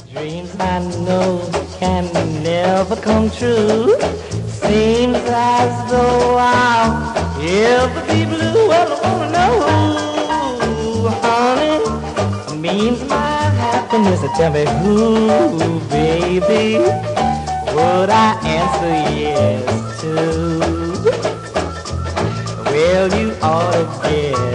Dreams I know can never come true. Seems as though I'll ever be blue. Well, I wanna know, honey, means my happiness. Tell me who, baby, would I answer yes to? Well, you ought to guess.